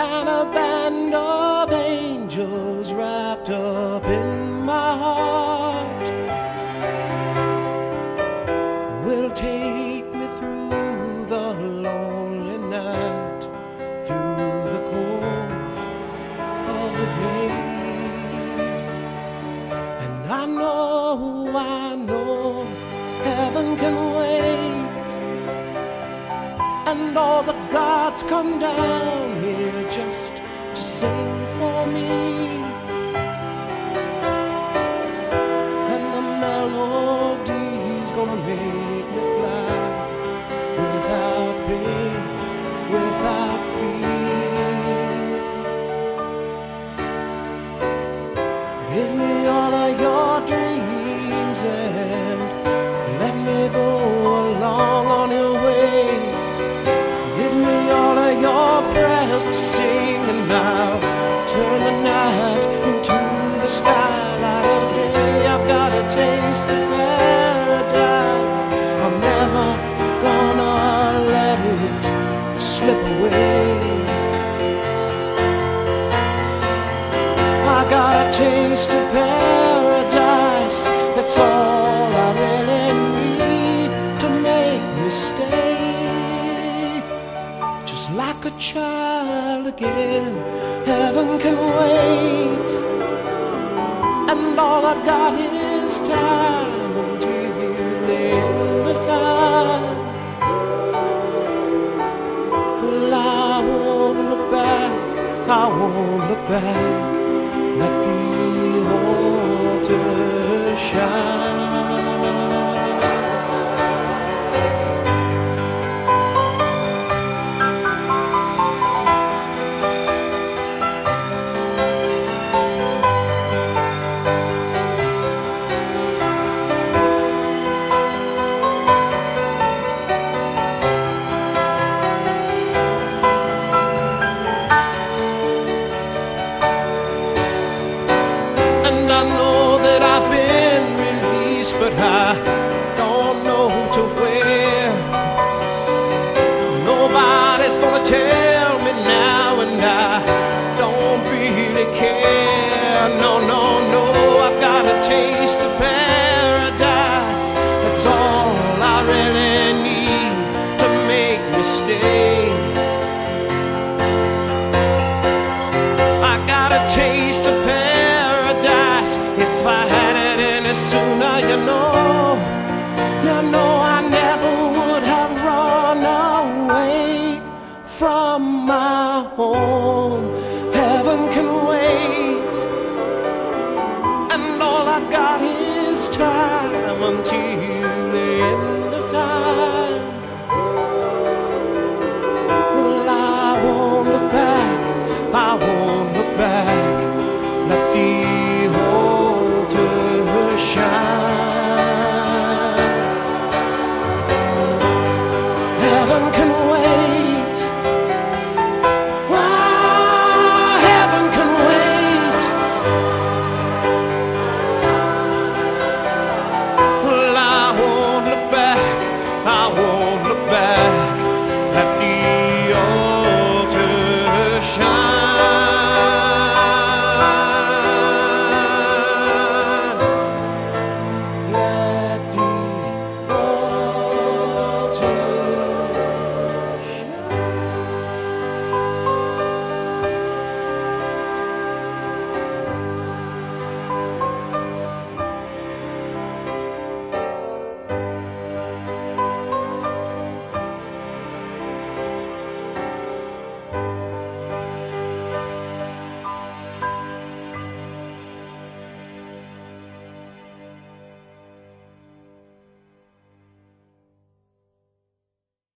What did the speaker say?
and a band of angels wrapped up in my heart will take me through the lonely night, through the cold of the pain. And I know heaven can wait, and all the gods come down here just to sing for me. And the melody's gonna make me fly without pain, without fear. Give me all of your dreams and let me go along on your way. Give me all of your prayers to sing, and I'll turn the night into the skylight of day. I've got a taste of paradise, I'm never gonna let it slip away. I got a taste of paradise, that's all I really need to make me stay. Just like a child again, heaven can wait, and all I got is time until the end of time. Well, I won't look back, I won't look back. Let the altar shine. I know that I've been released, but I don't know to where. Nobody's gonna tell me now, and I don't really care. No, no, no, I've got a taste of paradise, that's all I really need to make me stay. I got a taste of paradise, if I had it any sooner, you know I never would have run away from my home. Heaven can wait, and all I got is time until the end of time. Well, I won't look back, I won't look back. Let the altar shine. Heaven can wait. Why, heaven can wait. Well, I won't look back, I won't look back. Let the altar shine.